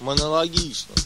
монологично.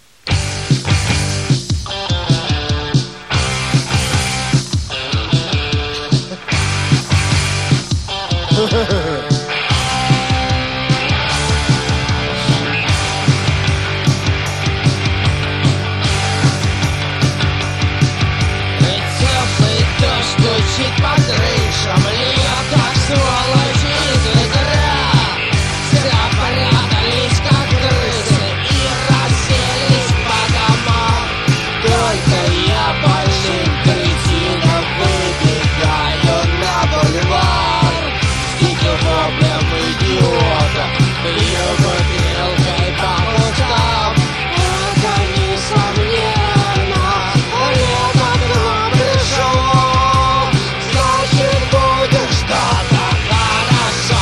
Теплый дождь стучит по крышам, льет как сволочь из ведра. Все прятались как крысы и расселись по домам. Только я большим кретином выбегаю на бульвар. С диким воплем идиота бью бутылкой по кустам. Это несомненно лето к нам пришло. Значит, будет что-то хорошо.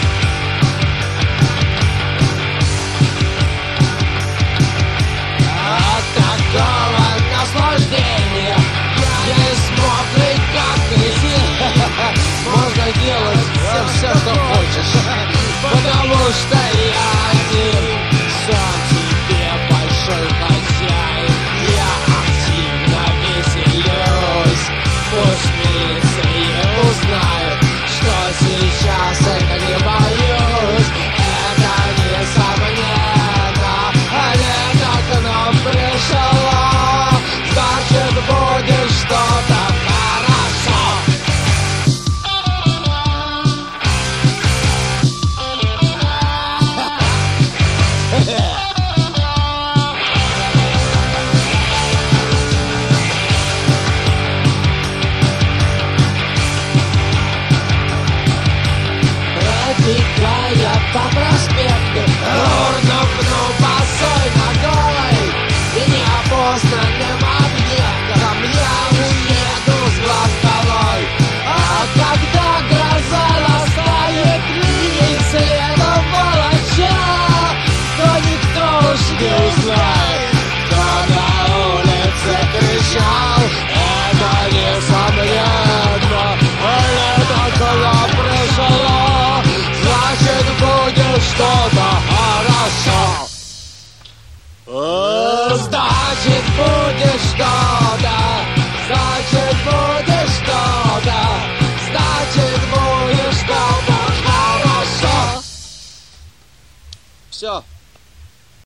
От такого наслаждения я не смог жить как кретин. Можно делать все, что хочешь, потому что я один. Сам себе большой хозяин, я активно веселюсь. Пусть милиция узнает, что сейчас это не боюсь. Это несомненно, лето к нам пришло. Значит, будет что-то хорошо. Пробегая по проспекту, урнув босой ногой, и неопознанным объектом я уеду с глаз долой. А когда гроза настанет и следом волоча, то никто уж не узнает, кто на улице кричал. Это несомненно, лето к нам пришло. Значит, будет что-то хорошо. Значит, будет что-то